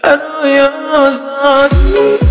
برای آزادی.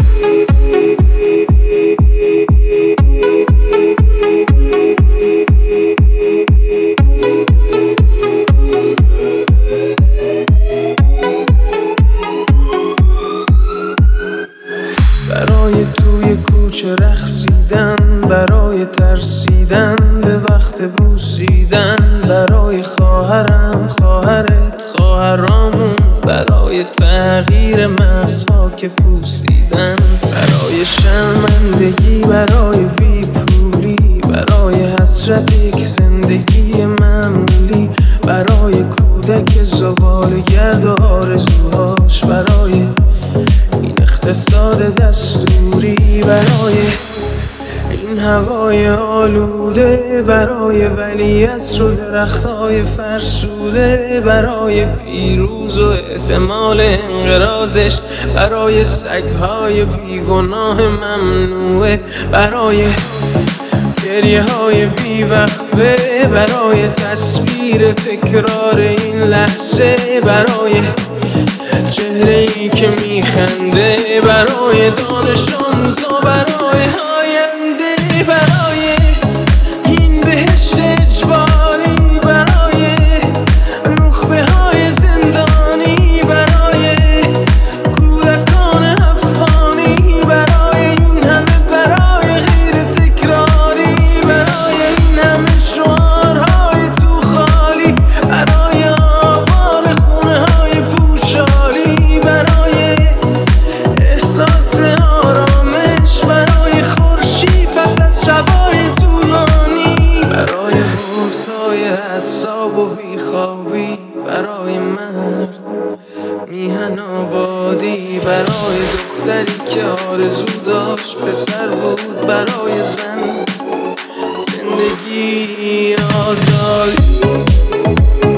برای توی کوچه رقصیدن، برای ترسیدن به وقت بوسیدن، برای خواهرم خواهرت خواهرامون، برای تغییر مغزها که پوسیدن، برای شرمندگی، برای بیپولی، برای حسرت یک زندگی معمولی، برای کودک زباله‌گرد و آرزوهاش، برای این اقتصاد دستوری، برای این هوای آلوده، برای ولیعصر و درختای فرسوده، برای پیروز و احتمال انقراضش، برای سگهای بیگناه ممنوعه، برای گریه های بیوقفه، برای تصویر تکرار این لحظه، برای چهره‌ای که میخنده، برای دانش آموزا، برای آینده، برای این بهشت اجباری، برای نخبه های زندانی، برای کودکان افغانی، برای این همه برای غیر تکراری، برای این همه شعارهای تو خالی، برای آوار خونه های پوشالی، برای احساس آرامش، برای خورشید پس از شبای طولانی، برای حوضهای اعصاب و بیخوابی، برای مرد میهن آبادی، برای دختری که آرزو داشت پسر بود، برای زن زندگی آزادی.